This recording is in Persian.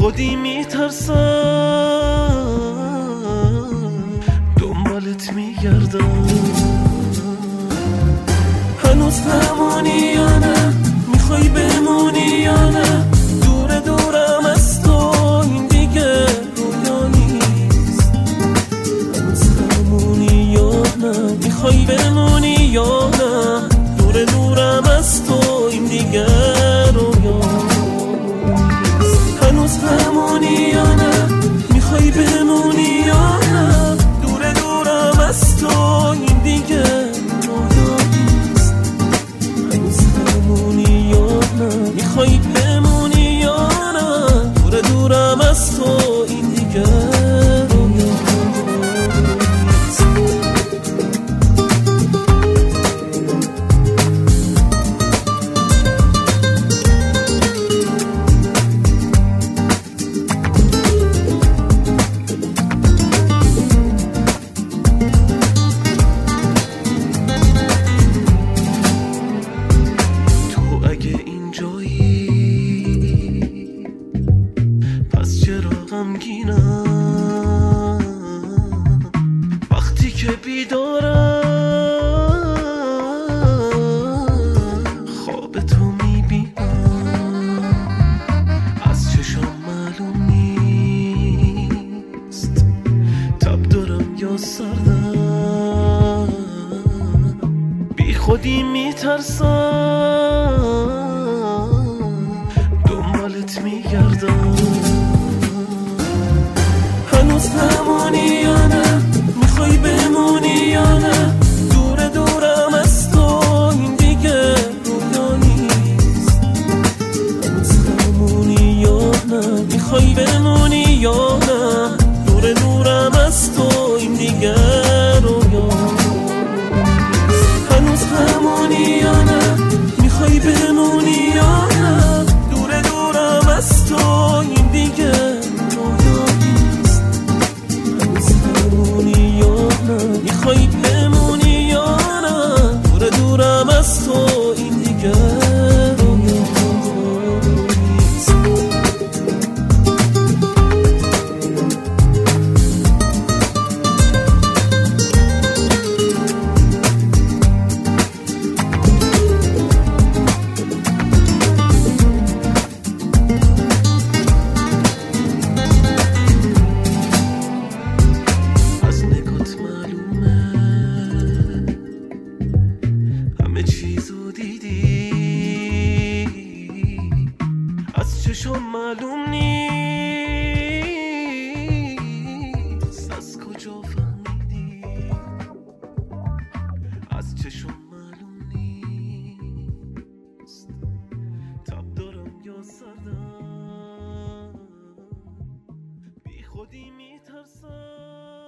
خودی میترسم دنبالت میگردم هنوز همونی یا نه میخوای بمونی یا نه دور دورم از تو این دیگه رویا نیست هنوز همونی یا نه میخوای بمونی یا نه دور دورم از تو این دیگه رویا نیست هنوز همونی یا نه میخوای بمونی یا نه دور دورم از تو این دیگه رویا نیست هنوز همونی یا نه میخوای بمونی یا نه دور دورم از تو این دیگه رویا نیست غمگینم وقتی که بیدارم خواب تو میبینم از چشام معلوم نیست تب دارم یا سردم بی خودی میترسم دنبالت میگردم هنوز همونی یا نه میخوای بمونی یا نه دور دورم از تو این دیگه رویا نیست هنوز همونی یا نه میخوای بمونی یا نه دور دورم از تو این دیگه رویا نیست هنوز همونی یا نه میخوای بمونی یا نه دور دورم از تو این دیگه میخوای بمونی یا نه دور دورم از تو این دیگه رویا نیست چشم معلوم نیست از کجا فهمیدی از چشم معلوم نیست تب دارم یا سردم بی خودی میترسم